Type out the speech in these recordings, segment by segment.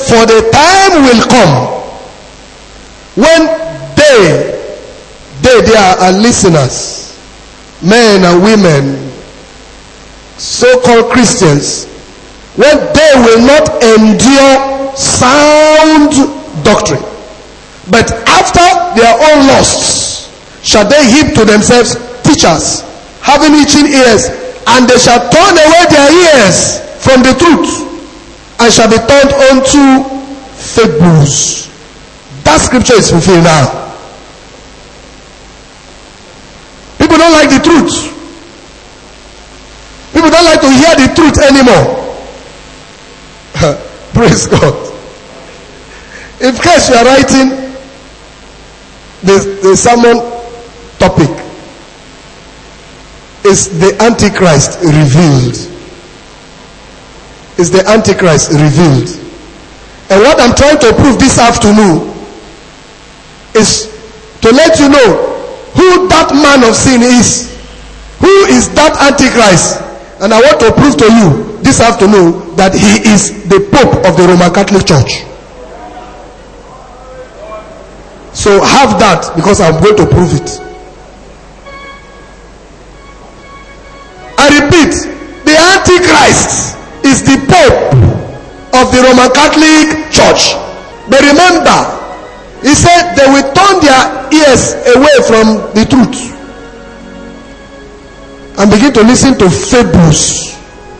for the time will come when they are listeners, men and women, so-called Christians, when they will not endure sound doctrine, but after their own lusts shall they heap to themselves teachers, having itching ears, and they shall turn away their ears from the truth, and shall be turned unto fables. That scripture is fulfilled now. People don't like the truth. People don't like to hear the truth anymore. Praise God. In case you are writing the sermon topic, is the Antichrist revealed. Is the Antichrist revealed. And what I'm trying to prove this afternoon is to let you know who that man of sin is. Who is that Antichrist? And I want to prove to you this afternoon that he is the Pope of the Roman Catholic Church. So have that, because I'm going to prove it. I repeat, the Antichrist is the Pope of the Roman Catholic Church. But remember, he said they will turn their ears away from the truth and begin to listen to fables.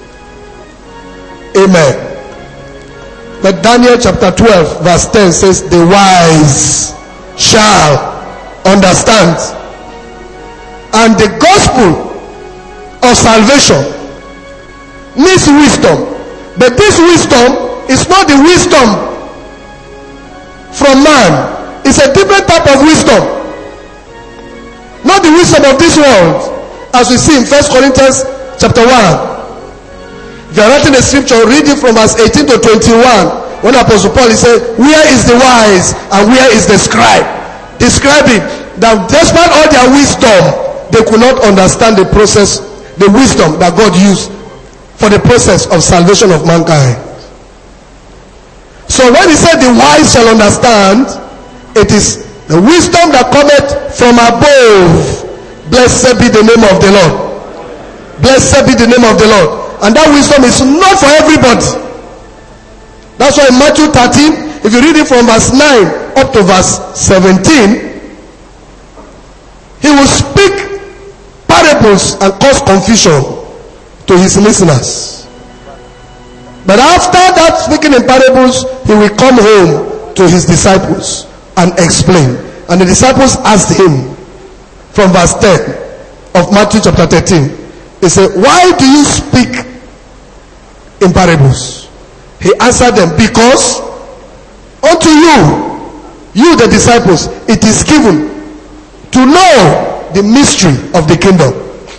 Amen. But Daniel chapter 12 verse 10 says, the wise shall understand. And the gospel of salvation needs wisdom. But this wisdom is not the wisdom from man. It's a different type of wisdom. Not the wisdom of this world, as we see in 1 Corinthians chapter 1. If you are writing the scripture, read it from verse 18 to 21. When Apostle Paul said, where is the wise and where is the scribe? Describing that despite all their wisdom, they could not understand the process, the wisdom that God used for the process of salvation of mankind. So when he said the wise shall understand, it is the wisdom that cometh from above. Blessed be the name of the Lord. Blessed be the name of the Lord. And that wisdom is not for everybody. That's why in Matthew 13, if you read it from verse 9 up to verse 17, he will speak parables and cause confusion to his listeners. But after that speaking in parables, he will come home to his disciples and explain. And the disciples asked him from verse 10 of Matthew chapter 13. He said, why do you speak in parables? He answered them, because unto you the disciples, it is given to know the mystery of the kingdom.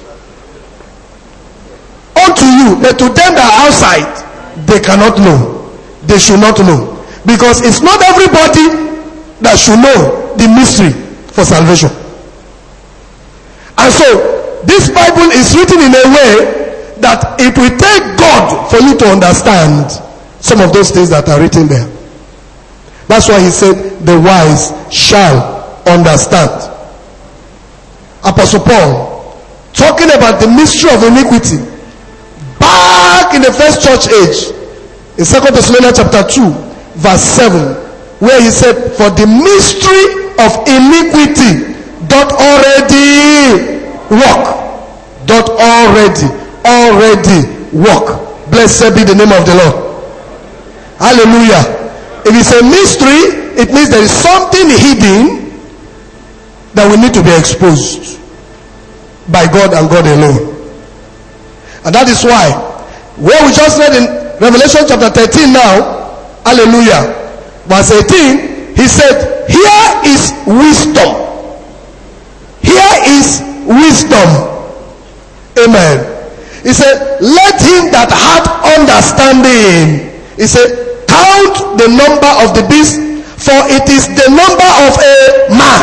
Unto you, but to them that are outside, they cannot know. They should not know. Because it's not everybody that should know the mystery for salvation. And so, this Bible is written in a way that it will take God for you to understand some of those things that are written there. That's why he said, the wise shall understand. Apostle Paul, talking about the mystery of iniquity, back in the first church age, in 2 Thessalonians chapter 2, verse 7, where he said, for the mystery of iniquity doth already work. Doth already work. Blessed be the name of the Lord. Hallelujah. If it's a mystery, it means there is something hidden that will need to be exposed by God and God alone. And that is why, where we just read in Revelation chapter 13 now, hallelujah, verse 18, he said, here is wisdom. Here is wisdom. Amen. He said, let him that hath understanding, he said, count the number of the beast, for it is the number of a man.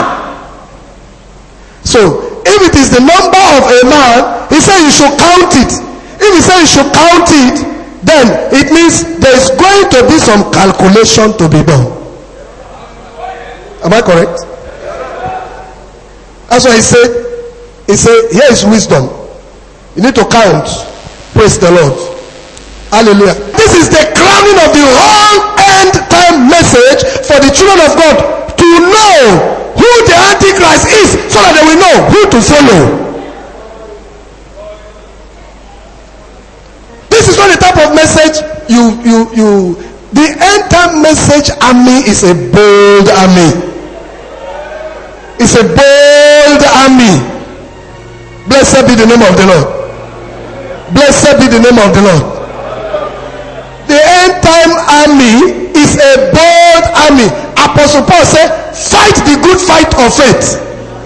So, if it is the number of a man, he said you should count it. If he said you should count it, then it means there is going to be some calculation to be done. Am I correct? That's why he said, here is wisdom. You need to count. Praise the Lord. Hallelujah. This is the crowning of the whole end time message for the children of God to know who the Antichrist is, so that they will know who to follow. This is not the type of message the end time message army is a bold army. It's a bold army. Blessed be the name of the Lord. Blessed be the name of the Lord. The end time army is a bold army. Apostle Paul said, fight the good fight of faith.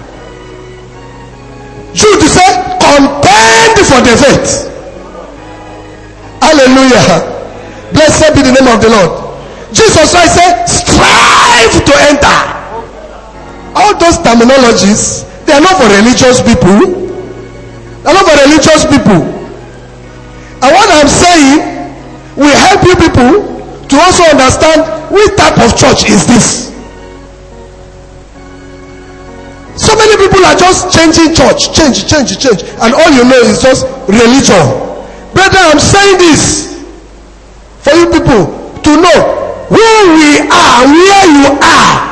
Jude said, contend for the faith. Hallelujah. Blessed be the name of the Lord. Jesus Christ said, strive to enter. All those terminologies, they are not for religious people. They are not for religious people. And what I'm saying will help you people to also understand which type of church is this. So many people are just changing church, change, and all you know is just religion. Brother, I'm saying this for you people to know who we are, where you are.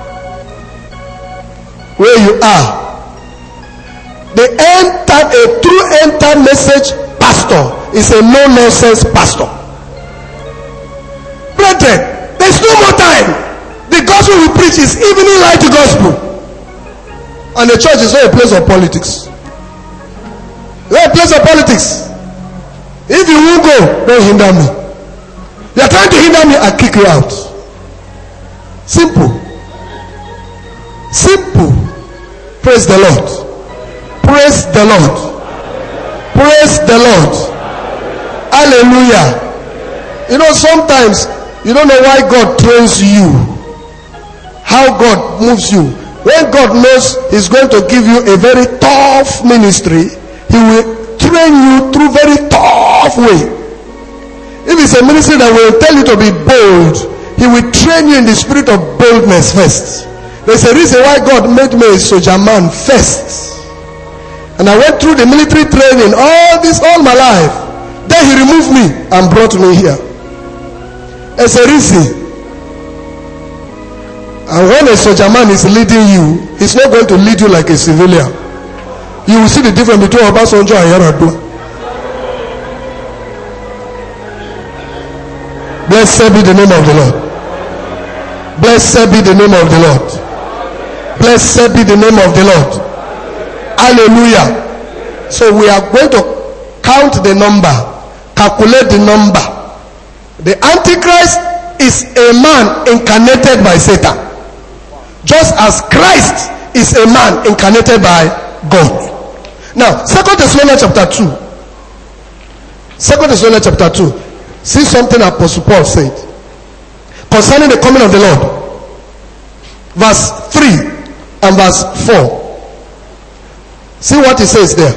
Where you are. The end time, a true end time message pastor is a no-nonsense pastor. Brethren, there's no more time. The gospel we preach is evening light gospel. And the church is not a place of politics. It's not a place of politics. If you won't go, don't hinder me. You are trying to hinder me, I'll kick you out. Simple. Simple. Praise the Lord. Praise the Lord. Praise the Lord. Hallelujah. You know, sometimes you don't know why God trains you, how God moves you. When God knows He's going to give you a very tough ministry, He will train you through very tough way. If it's a ministry that will tell you to be bold, He will train you in the spirit of boldness first. There's a reason why God made me a soldier man first. And I went through the military training all my life. Then He removed me and brought me here. There's a reason. And when a soldier man is leading you, he's not going to lead you like a civilian. You will see the difference between Obasanjo and Yar'Adua. Blessed be the name of the Lord. Blessed be the name of the Lord. Blessed be the name of the Lord. Hallelujah. So we are going to count the number, calculate the number. The Antichrist is a man incarnated by Satan, just as Christ is a man incarnated by God. Now, 2 Thessalonians chapter 2. 2 Thessalonians chapter 2. See something Apostle Paul said concerning the coming of the Lord. Verse 3 and verse 4. See what he says there.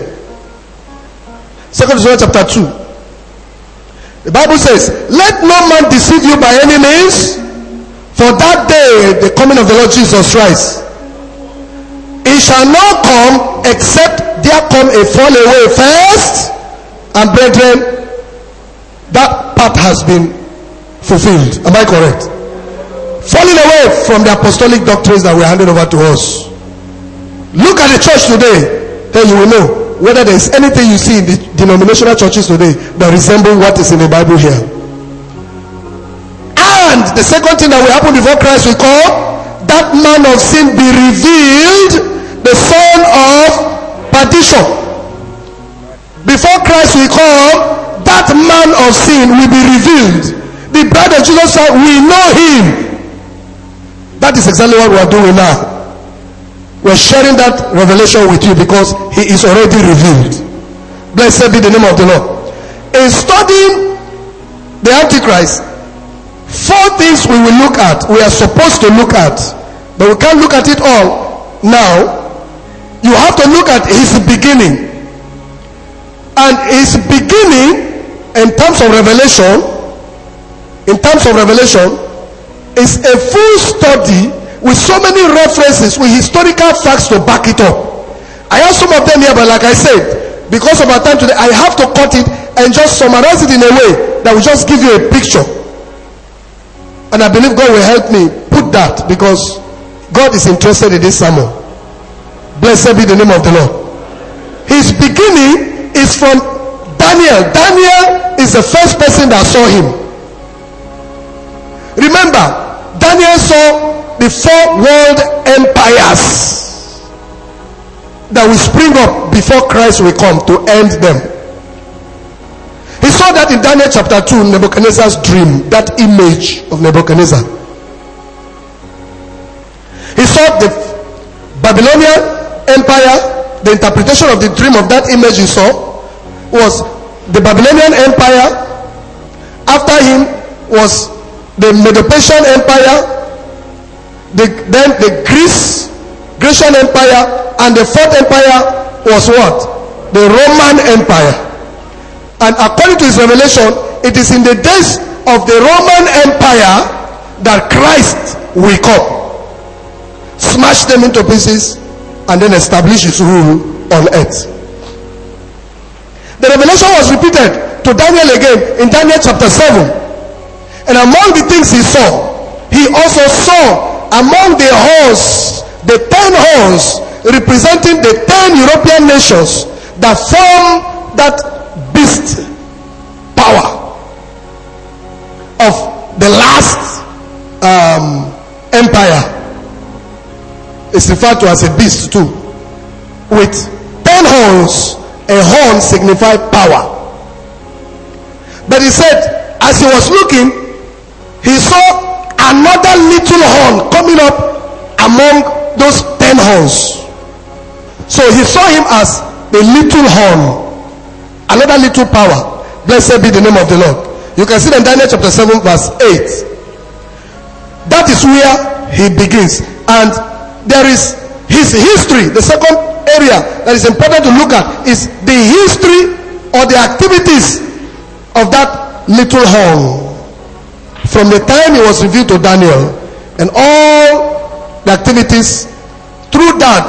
2 Thessalonians chapter 2. The Bible says, let no man deceive you by any means, for that day, the coming of the Lord Jesus Christ, it shall not come except there come a fall away first. And brethren, that part has been fulfilled. Am I correct? Falling away from the apostolic doctrines that were handed over to us. Look at the church today, then you will know whether there is anything you see in the denominational churches today that resemble what is in the Bible here. And the second thing that will happen before Christ will come, that man of sin be revealed, the son of perdition. Before Christ will come, that man of sin will be revealed. The bride of Jesus said, we know him. That is exactly what we are doing now. We're sharing that revelation with you because he is already revealed. Blessed be the name of the Lord. In studying the Antichrist, 4 things we will look at, we are supposed to look at, but we can't look at it all now. You have to look at his beginning. And his beginning in terms of revelation, is a full study with so many references, with historical facts to back it up. I have some of them here, but like I said, because of our time today, I have to cut it and just summarize it in a way that will just give you a picture. And I believe God will help me put that, because God is interested in this sermon. Blessed be the name of the Lord. His beginning is from Daniel. Daniel is the first person that saw him. Remember, Daniel saw the 4 world empires that will spring up before Christ will come to end them. He saw that in Daniel chapter 2, Nebuchadnezzar's dream, that image of Nebuchadnezzar. He saw the Babylonian Empire. The interpretation of the dream of that image he saw was the Babylonian Empire. After him was the Medo-Persian Empire, then the Grecian Empire, and the 4th empire was what? The Roman Empire. And according to his revelation, it is in the days of the Roman Empire that Christ will come, smash them into pieces, and then establish his rule on earth. The revelation was repeated to Daniel again in Daniel chapter 7. And among the things he saw, he also saw among the horns, the 10 horns representing the 10 European nations that form that beast power of the last empire. It's referred to as a beast too. With 10 horns, a horn signifies power. But he said, as he was looking, he saw another little horn coming up among those 10 horns. So he saw him as a little horn, another little power. Blessed be the name of the Lord. You can see in Daniel chapter 7 verse 8. That is where he begins. And there is his history. The second area that is important to look at is the history or the activities of that little horn. From the time it was revealed to Daniel, and all the activities through that,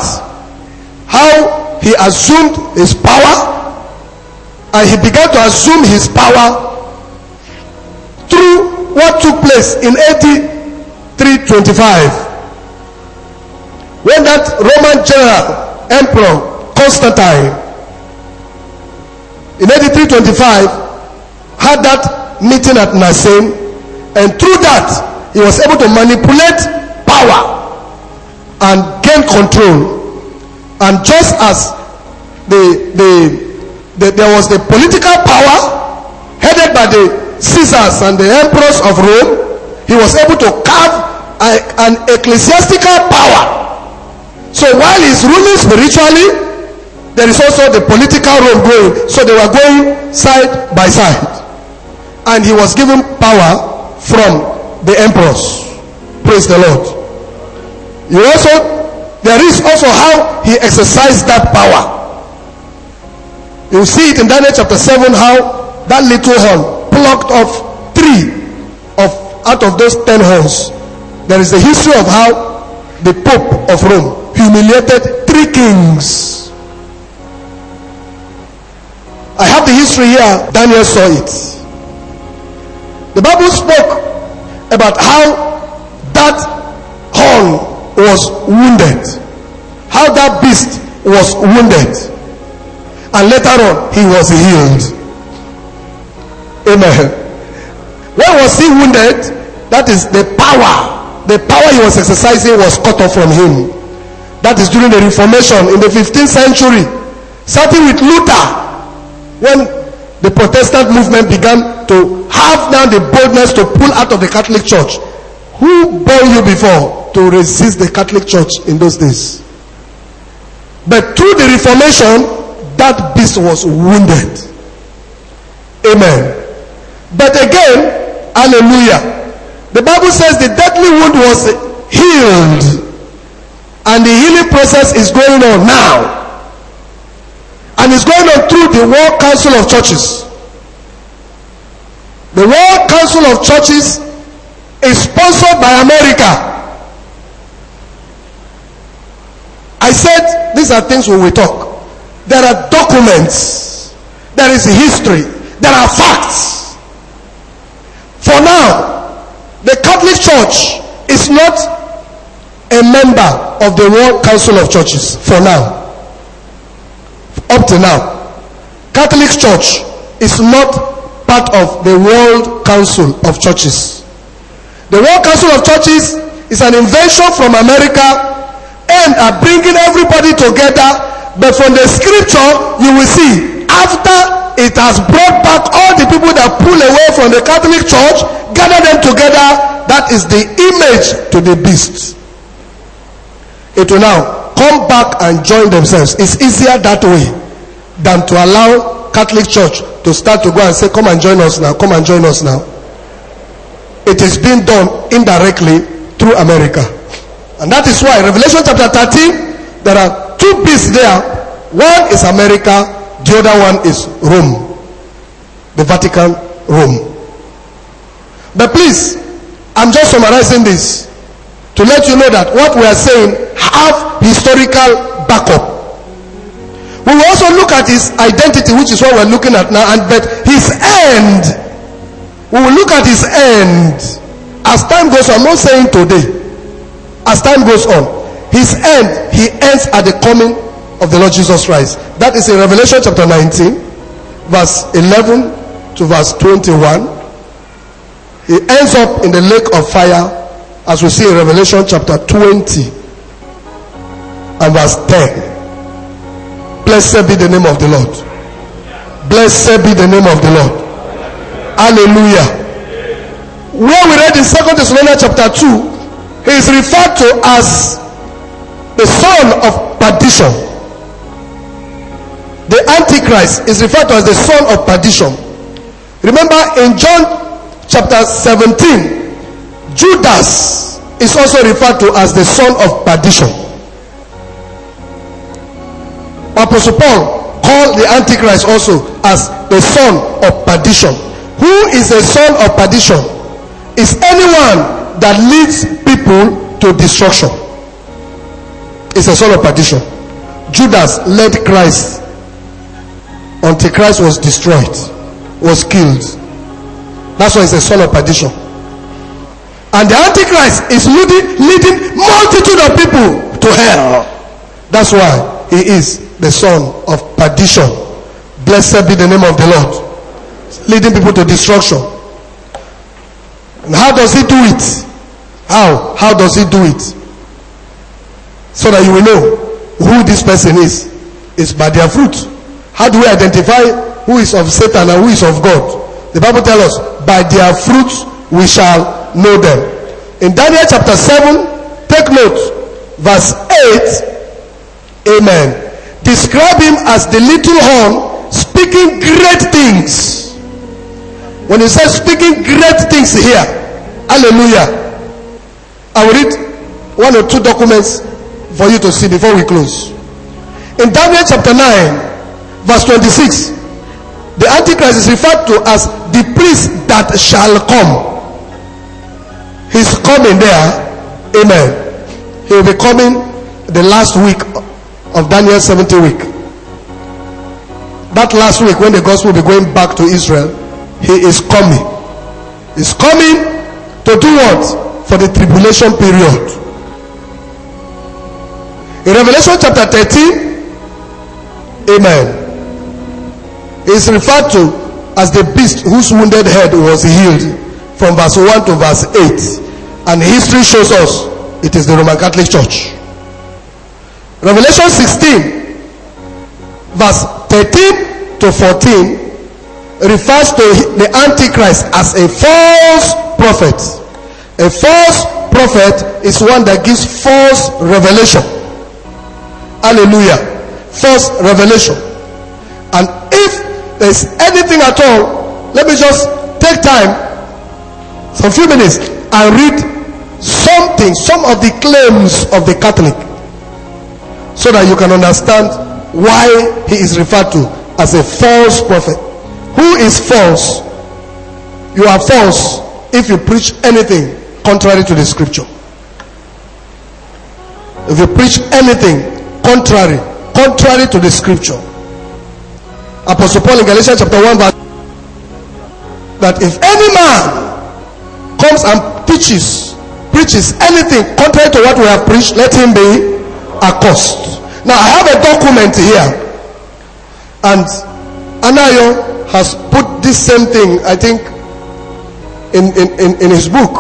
how he assumed his power, and he began to assume his power through what took place in AD 325, when that Roman general emperor Constantine in AD 325 had that meeting at Nicene. And through that, he was able to manipulate power and gain control. And just as there was the political power headed by the Caesars and the emperors of Rome, he was able to carve an ecclesiastical power. So while he's ruling spiritually, there is also the political Rome going. So they were going side by side. And he was given power from the emperors. Praise the Lord. There is also how he exercised that power. You see it in Daniel chapter 7, how that little horn plucked off 3 out of those 10 horns. There is the history of how the Pope of Rome humiliated 3 kings. I have the history here. Daniel saw it. The Bible spoke about how that horn was wounded, how that beast was wounded, and later on he was healed. Amen. When was he wounded? That is the power he was exercising was cut off from him. That is during the Reformation in the 15th century, starting with Luther, when the Protestant movement began to have now the boldness to pull out of the Catholic Church. Who bore you before to resist the Catholic Church in those days? But through the Reformation, that beast was wounded. Amen. But again, hallelujah, the Bible says the deadly wound was healed, and the healing process is going on now. And it's going on through the World Council of Churches. The World Council of Churches is sponsored by America. I said these are things we will talk. There are documents. There is history. There are facts. For now, the Catholic Church is not a member of the World Council of Churches. For now. Up to now. Catholic Church is not part of the World Council of Churches. The World Council of Churches is an invention from America and are bringing everybody together, but from the scripture you will see after it has brought back all the people that pull away from the Catholic Church, gather them together, that is the image to the beast. It will now come back and join themselves. It's easier that way than to allow Catholic Church to start to go and say, come and join us now, come and join us now. It is being done indirectly through America. And that is why Revelation chapter 13, there are two beasts there. One is America, the other one is Rome, the Vatican, Rome. But please, I'm just summarizing this to let you know that what we are saying have historical backup. We will also look at his identity, which is what we're looking at now, and but his end. We will look at his end as time goes on. I'm not saying today. As time goes on, his end, he ends at the coming of the Lord Jesus Christ. That is in Revelation chapter 19, verse 11 to verse 21. He ends up in the lake of fire, as we see in Revelation chapter 20 and verse 10. Blessed be the name of the Lord. Blessed be the name of the Lord. Hallelujah. Where we read in 2 Thessalonians chapter 2, he is referred to as the son of perdition. The Antichrist is referred to as the son of perdition. Remember in John chapter 17, Judas is also referred to as the son of perdition. Apostle Paul called the Antichrist also as the son of perdition. Who is the son of perdition? Is anyone that leads people to destruction. It's a son of perdition. Judas led Christ until Christ was destroyed, was killed. That's why it's a son of perdition. And the Antichrist is leading multitude of people to hell. That's why he is the son of perdition. Blessed be the name of the Lord. Leading people to destruction. And how does he do it? How does he do it? So that you will know who this person is. It's by their fruit. How do we identify who is of Satan and who is of God? The Bible tells us, by their fruits we shall know them. In Daniel chapter 7, take note, verse 8, amen. Describe him as the little horn, speaking great things. When he says speaking great things here, hallelujah. I will read one or two documents for you to see before we close. In Daniel chapter 9, verse 26, the Antichrist is referred to as the priest that shall come. He's coming there. Amen. He will be coming the last week of Daniel's 70 week. That last week when the gospel will be going back to Israel, he is coming. He's coming to do what? For the tribulation period. In Revelation chapter 13, amen, he is referred to as the beast whose wounded head was healed, from verse 1 to verse 8. And history shows us it is the Roman Catholic Church. Revelation 16, verse 13 to 14, refers to the Antichrist as a false prophet. A false prophet is one that gives false revelation. Hallelujah. False revelation. And if there's anything at all, let me just take time, some few minutes, and read some of the claims of the Catholic, so that you can understand why he is referred to as a false prophet. Who is false? You are false if you preach anything contrary to the scripture. If you preach anything contrary to the scripture. Apostle Paul in Galatians chapter 1 verse that if any man comes and preaches anything contrary to what we have preached, let him be accursed. Now I have a document here, and Anayo has put this same thing, I think, in his book.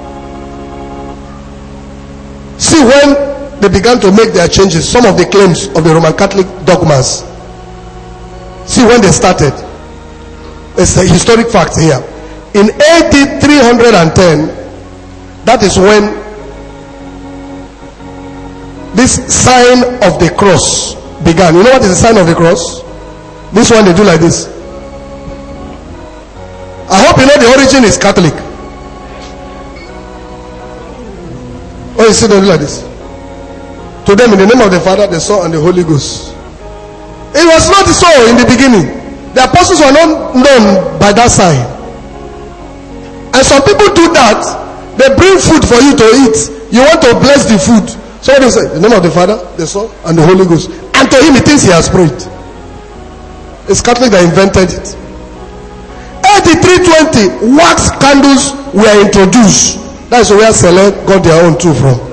See, when they began to make their changes, some of the claims of the Roman Catholic dogmas, see when they started. It's a historic fact here. In AD 310, that is when this sign of the cross began. You know what is the sign of the cross? This one they do like this. I hope you know the origin is Catholic. Oh, you see they do like this. To them, in the name of the Father, the Son, and the Holy Ghost. It was not so in the beginning. The apostles were not known by that sign. And some people do that. They bring food for you to eat. You want to bless the food. So they say, in the name of the Father, the Son, and the Holy Ghost. And to him, he thinks he has prayed. It's Catholic that invented it. AD 320, wax candles were introduced. That's where Select got their own too from.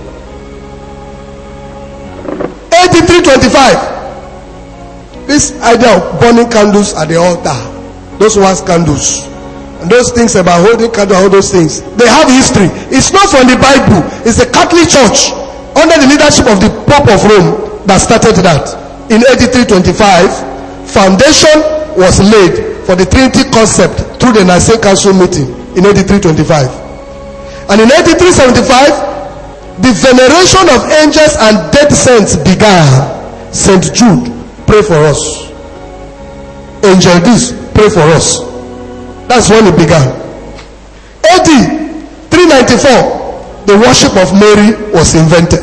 AD 325. This idea of burning candles at the altar, those wax candles, and those things about holding candle, all those things, they have history. It's not from the Bible. It's the Catholic Church under the leadership of the Pope of Rome that started that. In AD 325, foundation was laid for the Trinity concept through the Nicene Council meeting in AD 325. And in AD 375, the veneration of angels and dead saints began. Saint Jude, pray for us. Angel this, pray for us. That's when it began. AD 394, the worship of Mary was invented.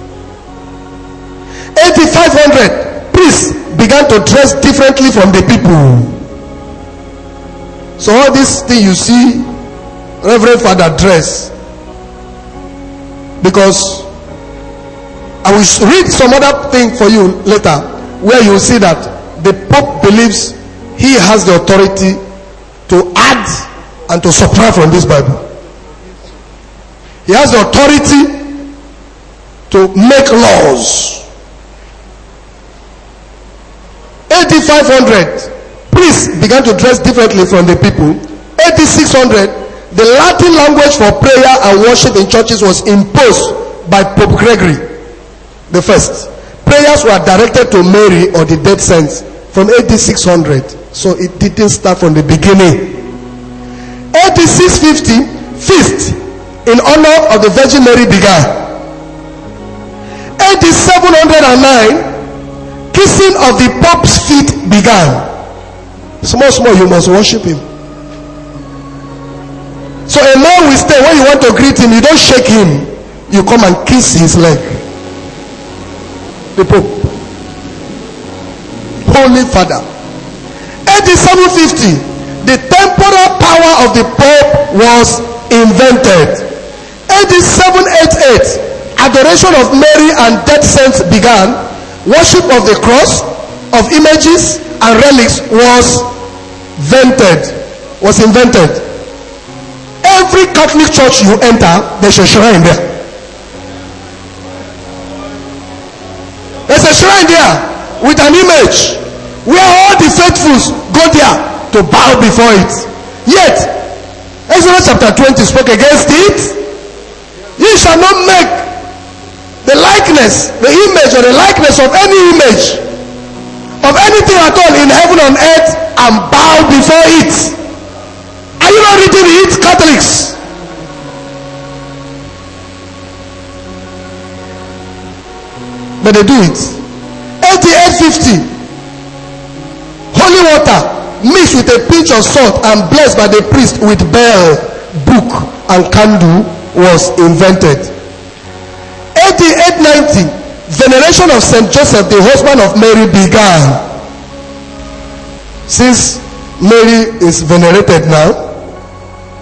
AD 500, priests began to dress differently from the people. So all this thing you see Reverend Father dress, because I will read some other thing for you later, where you will see that the Pope believes he has the authority to add and to subtract from this Bible. He has the authority to make laws. AD 500, priests began to dress differently from the people. AD 600, the Latin language for prayer and worship in churches was imposed by Pope Gregory the First. Prayers were directed to Mary or the dead saints from AD 600. So it didn't start from the beginning. AD 650, feast in honor of the Virgin Mary began. AD 709, kissing of the Pope's feet began. Small, you must worship him. So a man will stay, when you want to greet him, you don't shake him, you come and kiss his leg. The Pope, Holy Father. AD 750, the temporal power of the Pope was invented. AD 788, adoration of Mary and dead saints began. Worship of the cross, of images and relics was invented. Every Catholic church you enter, there's a shrine there. There's a shrine there with an image where all the faithfuls go there to bow before it. Yet, Exodus chapter 20 spoke against it. Ye shall not make the likeness, the image or the likeness of any image of anything at all in heaven on earth and bow before it. Are you not reading it, Catholics? But they do it. 8850, holy water mixed with a pinch of salt and blessed by the priest with bell, book and candle was invented. 8890, veneration of Saint Joseph, the husband of Mary, began. Since Mary is venerated now,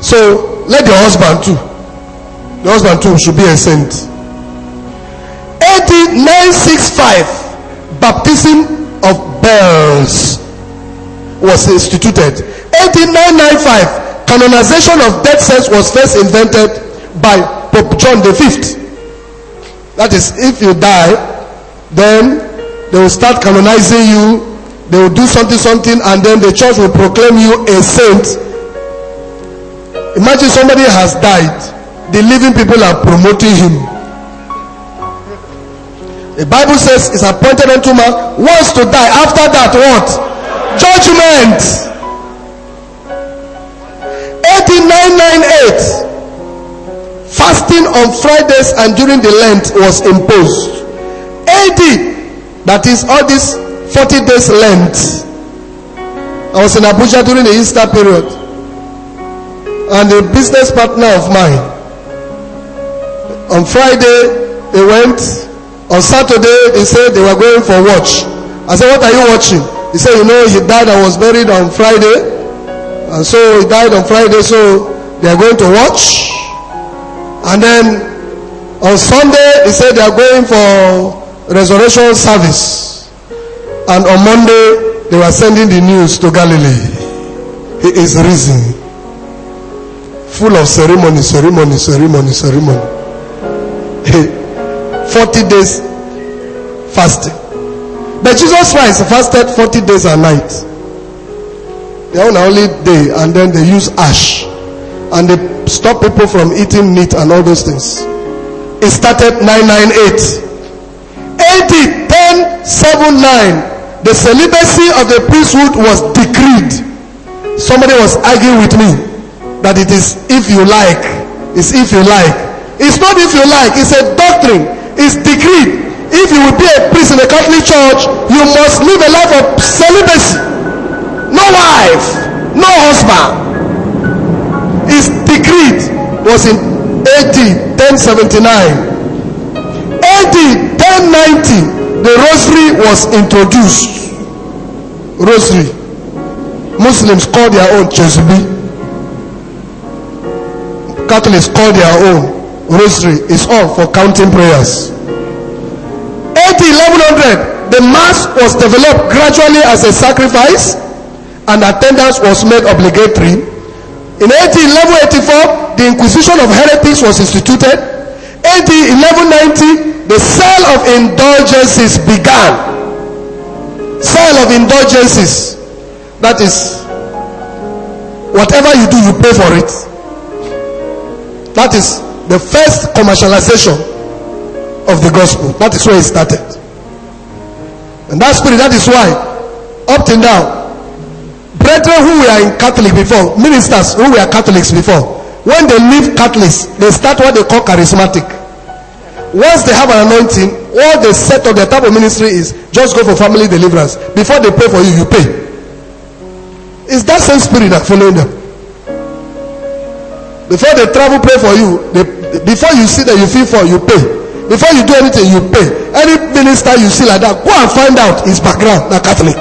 So let the husband too. The husband too should be a saint. AD 965, baptism of bells was instituted. AD 995, canonization of dead saints was first invented by Pope John V. That is, if you die, then they will start canonizing you. They will do something, and then the church will proclaim you a saint. Imagine somebody has died. The living people are promoting him. The Bible says it's appointed unto man once to die. After that, what? Judgment. 998, fasting on Fridays and during the Lent was imposed. AD, that is all this 40 days Lent. I was in Abuja during the Easter period, and a business partner of mine, on Friday they went, on Saturday they said they were going for watch. I said, what are you watching? He said, you know, he died and was buried on Friday, and so he died on Friday, so they are going to watch. And then on Sunday he said they are going for resurrection service, and on Monday they were sending the news to Galilee. He is risen, full of ceremony. 40 days fasting. But Jesus Christ fasted 40 days and nights. They on only day, and then they use ash, and they stop people from eating meat and all those things. It started 998. AD 1079, the celibacy of the priesthood was decreed. Somebody was arguing with me that it is if you like. It's if you like. It's not if you like. It's a doctrine. It's decreed. If you will be a priest in the Catholic Church, you must live a life of celibacy. No wife, no husband. It's decreed. Was in AD 1079. AD 1090, the rosary was introduced. Rosary. Muslims call their own Chesubi. Catholics call their own rosary. It's all for counting prayers. AD 1100, the mass was developed gradually as a sacrifice, and attendance was made obligatory. In AD 1184, the Inquisition of Heretics was instituted. AD 1190, the sale of indulgences began. Sale of indulgences. That is, whatever you do, you pay for it. That is the first commercialization of the gospel. That is where it started. And that spirit, that is why, up till now, brethren who were in Catholic before, ministers who were Catholics before, when they leave Catholics, they start what they call charismatic. Once they have an anointing, all they set of their type of ministry is just go for family deliverance. Before they pray for you, you pay. It's that same spirit that following them. Before they travel, pray for you. Before you see that you feel for, you pay. Before you do anything, you pay. Any minister you see like that, go and find out his background, not Catholic.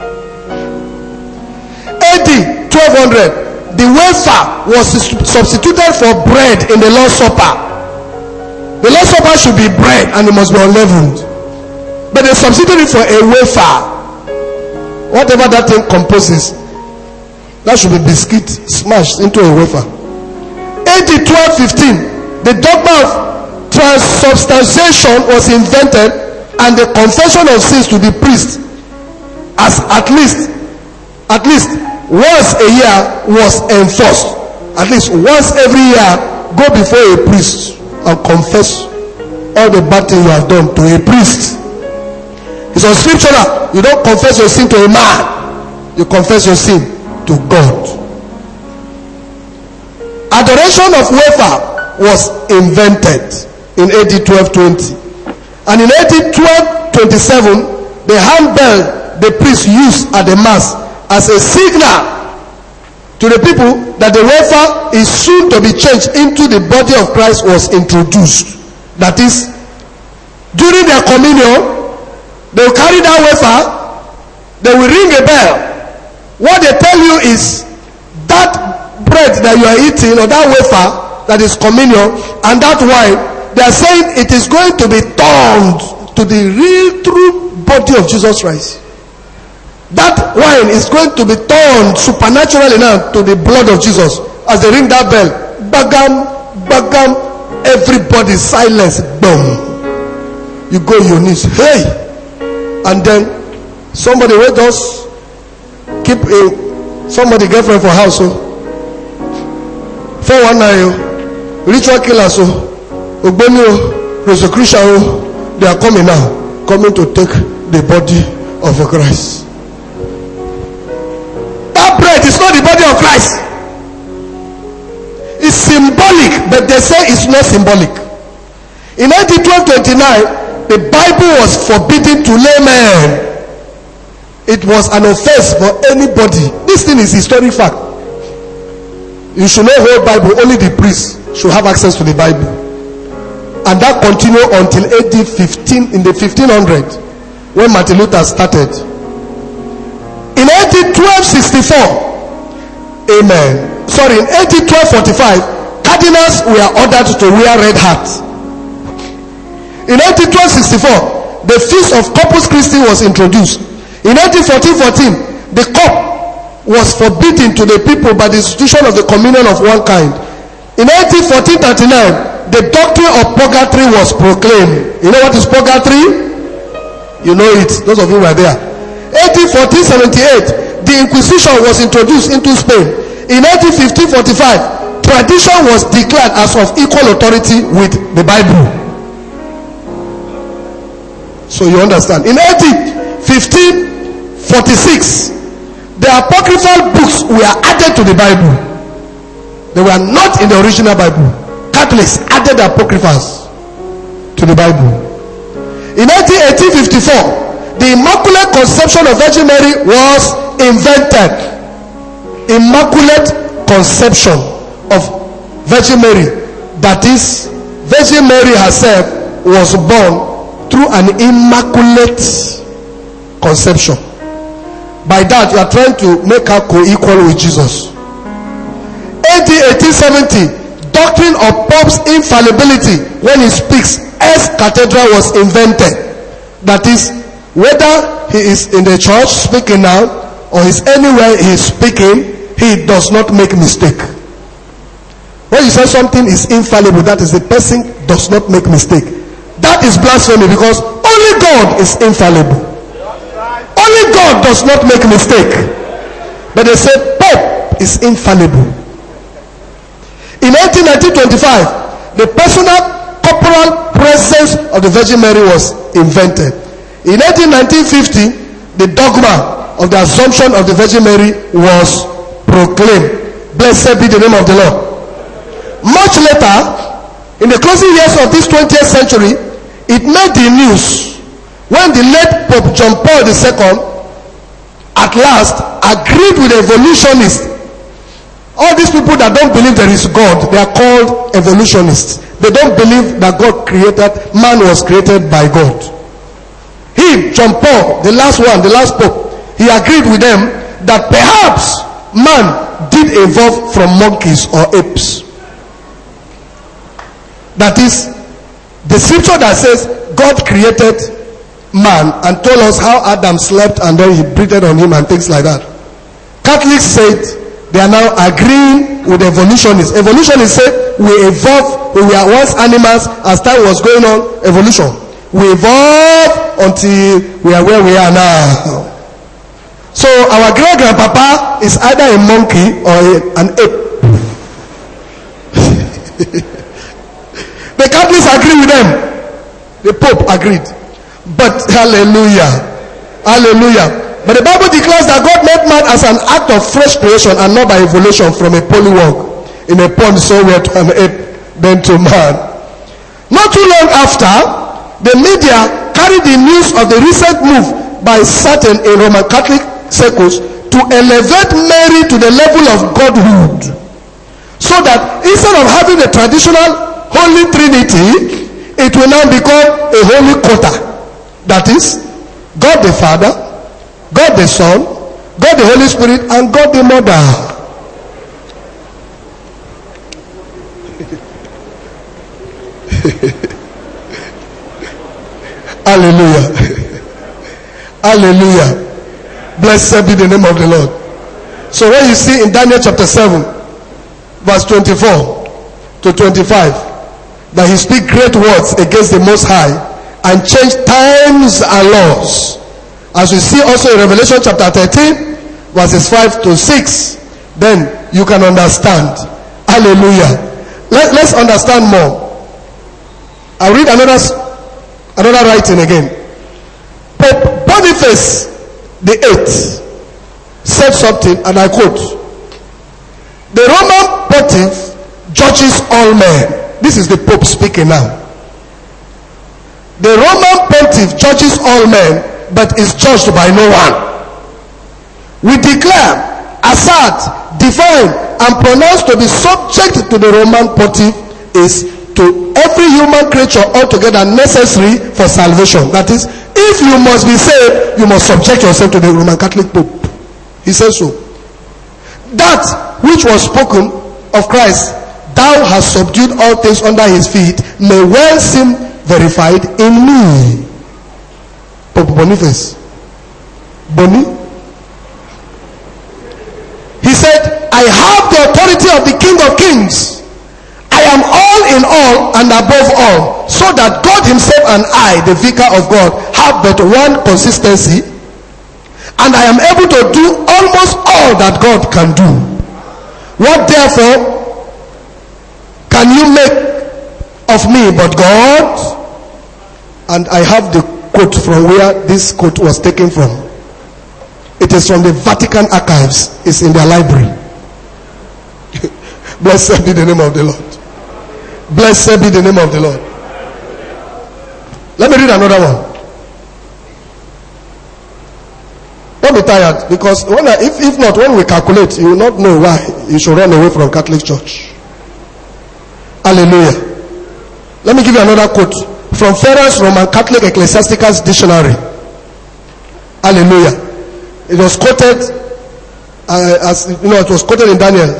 AD 1200, the wafer was substituted for bread in the Lord's Supper. The Lord's Supper should be bread, and it must be unleavened. But they substituted it for a wafer. Whatever that thing composes, that should be biscuit smashed into a wafer. AD 1215, the dogma of transubstantiation was invented, and the confession of sins to the priest, as at least once a year, was enforced. At least once every year, go before a priest and confess all the bad things you have done to a priest. It's unscriptural. You don't confess your sin to a man, you confess your sin to God. Adoration of wafer was invented in AD 1220, and in AD 1227, the handbell the priest used at the mass as a signal to the people that the wafer is soon to be changed into the body of Christ was introduced. That is, during their communion, they will carry that wafer, they will ring a bell. What they tell you is that bread that you are eating, or that wafer that is communion, and that wine, they are saying it is going to be turned to the real true body of Jesus Christ. That wine is going to be turned supernaturally now to the blood of Jesus. As they ring that bell, bagam, bagam, everybody silence, boom. You go on your knees, hey, and then somebody will just keep somebody girlfriend for house, 419, ritual killers, Ogboni, Rosicrucian, they are coming now, coming to take the body of Christ. That bread is not the body of Christ. It's symbolic, but they say it's not symbolic. In 1929, the Bible was forbidden to laymen. It was an offense for anybody. This thing is historic fact. You should not hold Bible. Only the priest should have access to the Bible. And that continued until AD 15, in the 1500, when Martin Luther started. In AD 1264, amen. Sorry, in AD 1245, cardinals were ordered to wear red hats. In 1264, the feast of Corpus Christi was introduced. In 1414, the cup was forbidden to the people by the institution of the communion of one kind. In 1439, the doctrine of purgatory was proclaimed. You know what is purgatory? You know it. Those of you who were there. 1478, the Inquisition was introduced into Spain. In 1545, tradition was declared as of equal authority with the Bible. So you understand. In 1546, the apocryphal books were added to the Bible. They were not in the original Bible. Catholics added the apocryphals to the Bible. In 1854, the Immaculate Conception of Virgin Mary was invented. Immaculate Conception of Virgin Mary, that is, Virgin Mary herself was born through an immaculate conception. By that, you are trying to make her co-equal with Jesus. AD 1870, doctrine of Pope's infallibility when he speaks ex cathedra was invented. That is, whether he is in the church speaking now or is anywhere he is speaking, he does not make mistake. When you say something is infallible, that is, the person does not make mistake. That is blasphemy, because only God is infallible. Only God does not make mistake. But they say Pope is infallible. In 1925, the personal corporal presence of the Virgin Mary was invented. In 1950, the dogma of the Assumption of the Virgin Mary was proclaimed. Blessed be the name of the Lord. Much later, in the closing years of this 20th century, it made the news when the late Pope John Paul II at last agreed with evolutionists. All these people that don't believe there is God, they are called evolutionists. They don't believe that God created, man was created by God. He, John Paul, the last one, the last Pope, he agreed with them that perhaps man did evolve from monkeys or apes. That is, the scripture that says God created man and told us how Adam slept and then he breathed on him and things like that. Catholics said they are now agreeing with evolutionists. Evolutionists say we evolved, we were once animals, as time was going on, evolution. We evolved until we are where we are now. So our great grandpapa is either a monkey or an ape. The Catholics agree with them. The Pope agreed. But hallelujah. Hallelujah. But the Bible declares that God made man as an act of fresh creation and not by evolution from a polywog in a pond somewhere to an ape, then to man. Not too long after, the media carried the news of the recent move by certain in Roman Catholic circles to elevate Mary to the level of godhood. So that instead of having the traditional Holy Trinity, it will now become a holy quota. That is, God the Father, God the Son, God the Holy Spirit, and God the Mother. Hallelujah. Hallelujah. Blessed be the name of the Lord. So when you see in Daniel chapter 7, verse 24 to 25, that he speak great words against the Most High and change times and laws. As we see also in Revelation chapter 13, verses 5 to 6, then you can understand. Hallelujah. Let's understand more. I'll read another writing again. Pope Boniface the 8th said something, and I quote, "The Roman pontiff judges all men." This is the Pope speaking now. "The Roman pontiff judges all men, but is judged by no one. We declare, assert, define, and pronounce to be subject to the Roman pontiff is to every human creature altogether necessary for salvation." That is, if you must be saved, you must subject yourself to the Roman Catholic Pope. He says so. "That which was spoken of Christ, thou hast subdued all things under his feet, may well seem verified in me." Pope Boniface. Boni. He said, "I have the authority of the King of Kings. I am all in all and above all, so that God himself and I, the vicar of God, have but one consistency, and I am able to do almost all that God can do. What therefore can you make of me but God?" And I have the quote from where this quote was taken from. It is from the Vatican archives. It's in their library. Blessed be the name of the Lord. Blessed be the name of the Lord. Let me read another one. Don't be tired, because if not, when we calculate, you will not know why you should run away from Catholic Church. Hallelujah. Let me give you another quote from Ferrar's Roman Catholic Ecclesiasticals Dictionary. Hallelujah. It was quoted as you know, it was quoted in Daniel.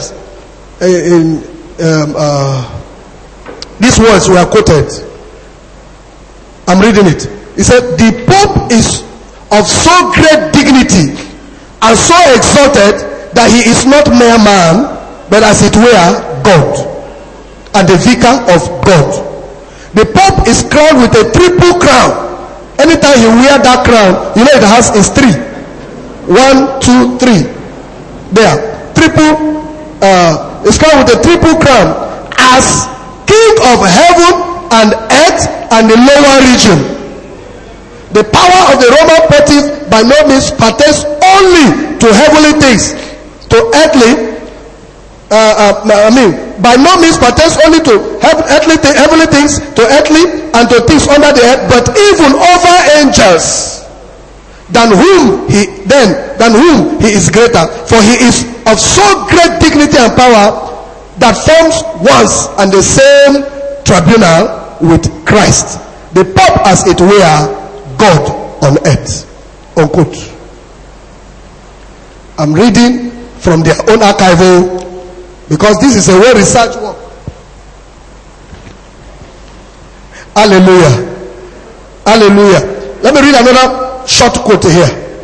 These words were quoted. I'm reading it. He said, "The Pope is of so great dignity and so exalted that he is not mere man, but as it were God, and the vicar of God. The Pope is crowned with a triple crown. Anytime he wears that crown, you know it has is three. 1, 2, 3. There. Triple. It's crowned with a triple crown as King of heaven and earth and the lower region. The power of the Roman pontiff by no means pertains only to heavenly things, to earthly. By no means pertains only to heavenly things, to earthly and to things under the earth, but even over angels, than whom he is greater. For he is of so great dignity and power that forms once and the same tribunal with Christ, the Pope as it were God on earth. Unquote. I'm reading from their own archival, because this is a well-researched work. Hallelujah. Hallelujah. Let me read another short quote here.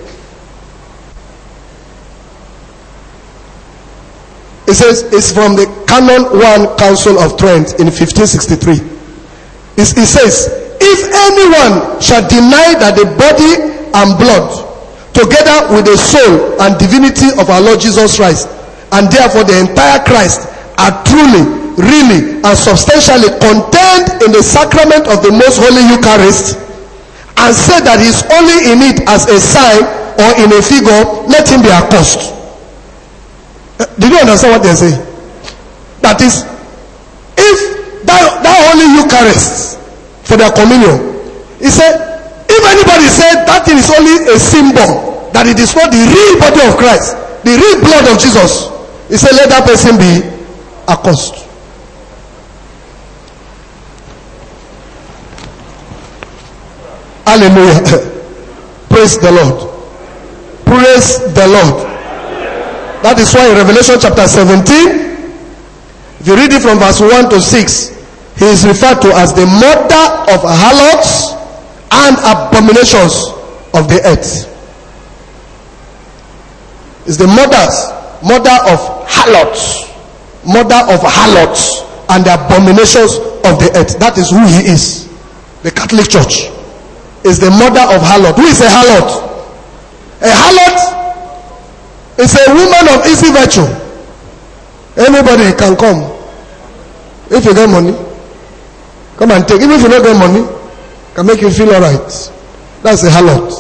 It says, it's from the Canon 1 Council of Trent in 1563. It says, "If anyone shall deny that the body and blood, together with the soul and divinity of our Lord Jesus Christ, and therefore the entire Christ, are truly, really, and substantially contained in the sacrament of the most holy Eucharist, and say that he is only in it as a sign or in a figure, let him be accursed." Did you understand what they're saying? That is, if that holy Eucharist for their communion, he said, if anybody said that thing is only a symbol, that it is not the real body of Christ, the real blood of Jesus, he said, let that person be accursed. Hallelujah. Praise the Lord. Praise the Lord. That is why in Revelation chapter 17, if you read it from verse 1 to 6, he is referred to as the mother of harlots and abominations of the earth. Is the mother of harlots, and the abominations of the earth. That is who he is. The Catholic Church is the mother of harlot. Who is a harlot? A harlot is a woman of easy virtue. Anybody can come. If you get money, come and take. Even if you don't get money, can make you feel alright. That's a harlot.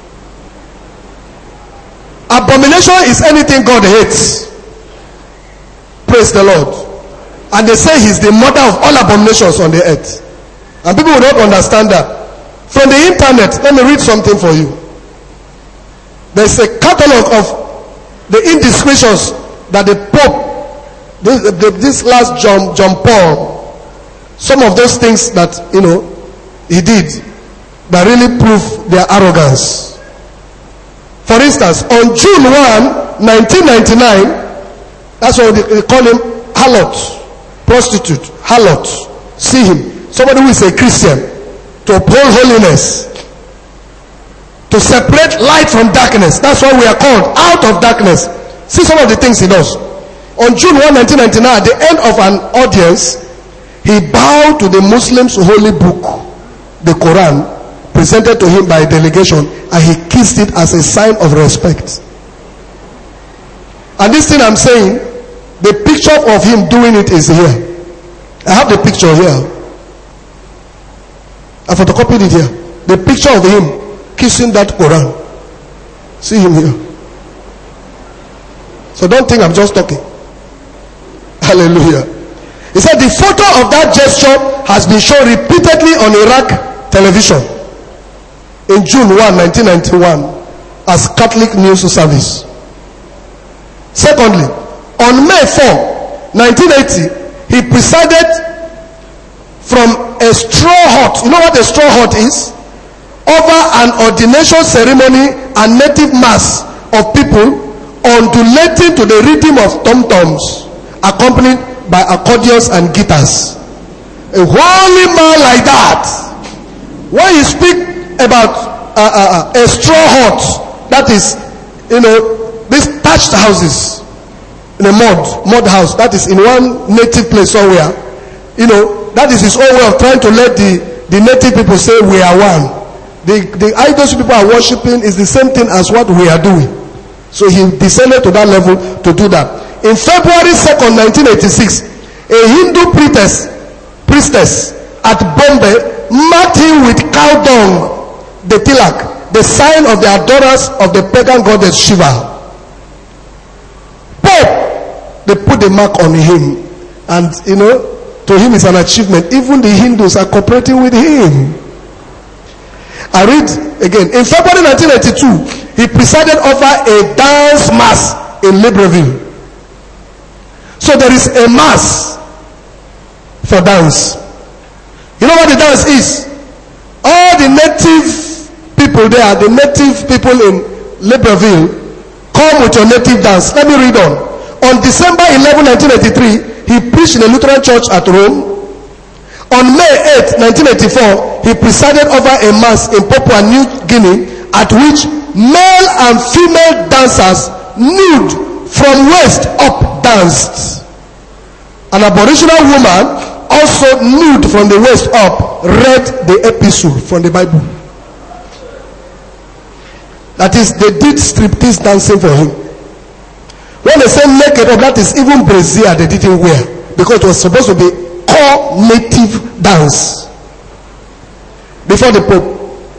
Abomination is anything God hates. Praise the Lord. And they say he's the mother of all abominations on the earth. And people will not understand that. From the internet, let me read something for you. There's a catalog of the indiscretions that the Pope, this last John Paul, some of those things that, he did that really prove their arrogance. For instance, on June 1, 1999, that's what they call him, harlot, prostitute, harlot. See him, somebody who is a Christian, to uphold holiness, to separate light from darkness. That's why we are called out of darkness. See some of the things he does. On June 1, 1999, at the end of an audience, he bowed to the Muslims' holy book, the Quran, presented to him by a delegation, and he kissed it as a sign of respect. And this thing I'm saying, the picture of him doing it is here. I have the picture here. I photocopied it here. The picture of him kissing that Quran. See him here. So don't think I'm just talking. Hallelujah. He said the photo of that gesture has been shown repeatedly on Iraq television in June 1, 1991 as Catholic News Service. Secondly, on May 4, 1980, he presided from a straw hut. You know what a straw hut is? Over an ordination ceremony and native mass of people undulating to the rhythm of tom-toms, accompanied by accordions and guitars. A holy man like that, when you speak about a straw hut, that is, these thatched houses in a mud house, that is in one native place somewhere, that is his own way of trying to let the native people say we are one. The idols people are worshiping is the same thing as what we are doing. So he descended to that level to do that. In February 2nd, 1986, a Hindu priestess at Bombay marked him with cow dung, the tilak, the sign of the adorers of the pagan goddess Shiva. Pope, they put the mark on him, and to him it's an achievement. Even the Hindus are cooperating with him. I read again. In February 1982, he presided over a dance mass in Libreville. So there is a mass for dance. You know what the dance is? All the native people there, the native people in Libreville, come with your native dance. Let me read on. On December 11, 1983, he preached in a Lutheran church at Rome. On May 8, 1984, he presided over a mass in Papua New Guinea at which male and female dancers nude from waist up danced. An Aboriginal woman, also nude from the waist up, read the epistle from the Bible. That is, they did striptease dancing for him. When they say naked up, that is even brassiere they didn't wear, because it was supposed to be core native dance before the Pope.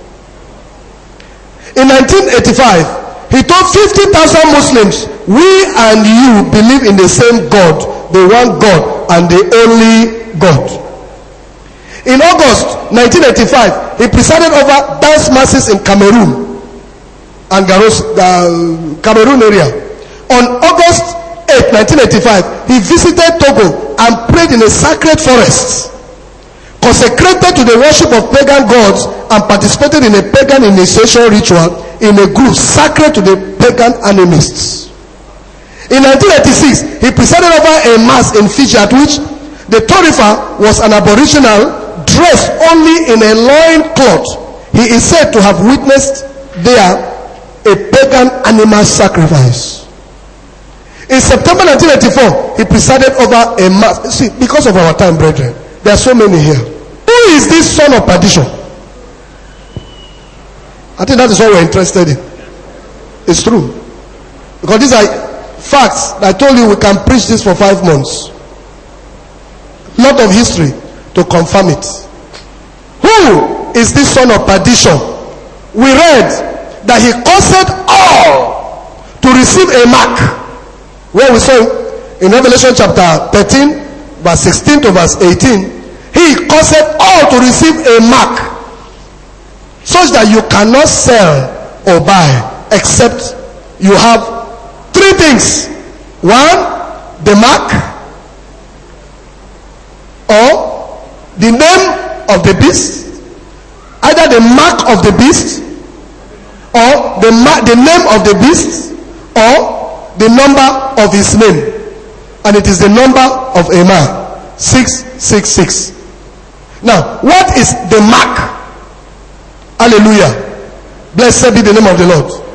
In 1985, he told 50,000 Muslims, we and you believe in the same God, the one God and the only God. In August 1985, he presided over dance masses in Cameroon and Cameroon area. On August 8, 1985, he visited Togo and prayed in a sacred forest, consecrated to the worship of pagan gods, and participated in a pagan initiation ritual in a group sacred to the pagan animists. In 1986, he presided over a mass in Fiji at which The Torifa was an aboriginal dressed only in a loin cloth. He is said to have witnessed there a pagan animal sacrifice. In September 1984, he presided over a mass. See, because of our time, brethren, there are so many here. Who is this son of perdition? I think that is what we're interested in. It's true. Because these are facts. I told you we can preach this for 5 months. Lot of history to confirm it. Who is this son of perdition? We read that he caused all to receive a mark. Where we saw in Revelation chapter 13, verse 16 to verse 18, he caused all to receive a mark, such that you cannot sell or buy except you have 3 things. 1, the mark, or the name of the beast, either the mark of the beast, or the name of the beast, or the number of his name. And it is the number of a man, 666. Now, what is the mark? Hallelujah. Blessed be the name of the Lord.